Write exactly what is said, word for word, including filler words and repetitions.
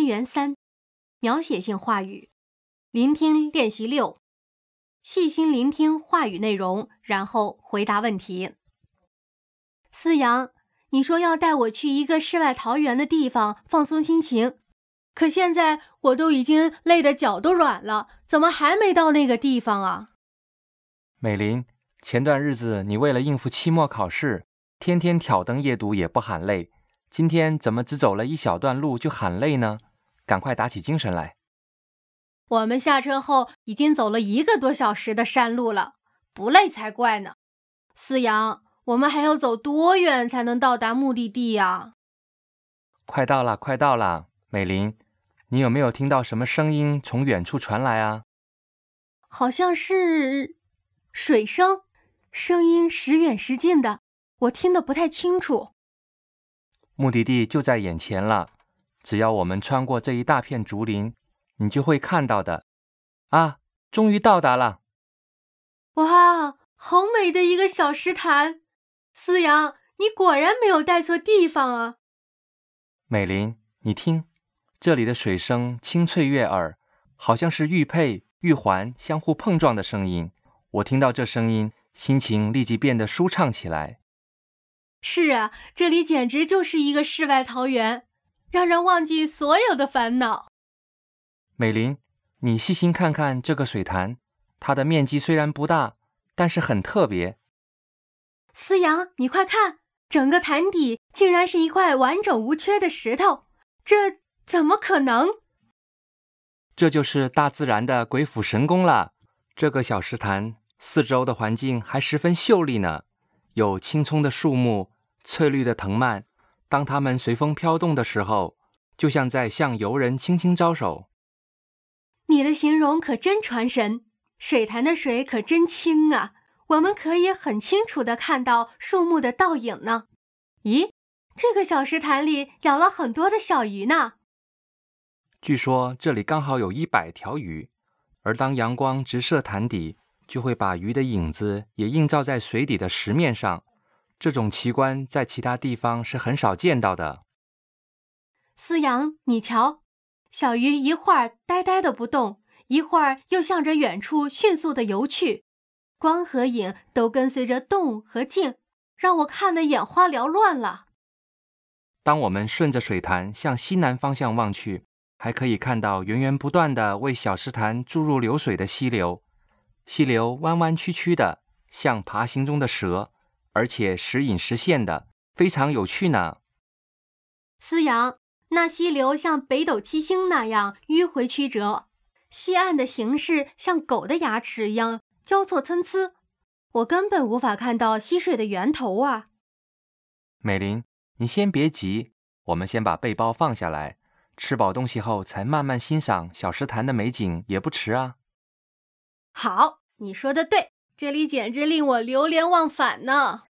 单元三，描写性话语，聆听练习六，细心聆听话语内容，然后回答问题。思阳，你说要带我去一个世外桃源的地方放松心情，可现在我都已经累得脚都软了，怎么还没到那个地方啊？ 美玲，前段日子你为了应付期末考试，天天挑灯夜读也不喊累，今天怎么只走了一小段路就喊累呢？赶快打起精神来。 我们下车后已经走了一个多小时的山路了，不累才怪呢。思阳，我们还要走多远才能到达目的地呀？ 快到了，快到了。美玲，你有没有听到什么声音从远处传来啊？ 好像是水声，声音时远时近的，我听得不太清楚。 目的地就在眼前了，只要我们穿过这一大片竹林，你就会看到的。啊，终于到达了！ 哇，好美的一个小石潭！思阳，你果然没有带错地方啊！ 美玲，你听，这里的水声清脆悦耳，好像是玉佩、玉环相互碰撞的声音。我听到这声音，心情立即变得舒畅起来。 是啊，这里简直就是一个世外桃源，让人忘记所有的烦恼。 美玲，你细心看看这个水潭，它的面积虽然不大，但是很特别。 思阳，你快看，整个潭底竟然是一块完整无缺的石头，这怎么可能？ 这就是大自然的鬼斧神工了。这个小石潭四周的环境还十分秀丽呢，有青葱的树木，翠绿的藤蔓，当它们随风飘动的时候，就像在向游人轻轻招手。 你的形容可真传神，水潭的水可真清啊，我们可以很清楚地看到树木的倒影呢。咦，这个小石潭里养了很多的小鱼呢。 据说这里刚好有一百条鱼，而当阳光直射潭底，就会把鱼的影子也映照在水底的石面上。这种奇观在其他地方是很少见到的。 思阳，你瞧，小鱼一会儿呆呆的不动，一会儿又向着远处迅速的游去，光和影都跟随着动和静，让我看得眼花缭乱了。 当我们顺着水潭向西南方向望去，还可以看到源源不断的为小石潭注入流水的溪流。溪流弯弯曲曲的，像爬行中的蛇，而且时隐时现的，非常有趣呢。 思阳，那溪流像北斗七星那样迂回曲折，西岸的形势像狗的牙齿一样交错参差，我根本无法看到溪水的源头啊。 美玲，你先别急，我们先把背包放下来，吃饱东西后才慢慢欣赏小石潭的美景也不迟啊。 好，你说的对，这里简直令我流连忘返呢。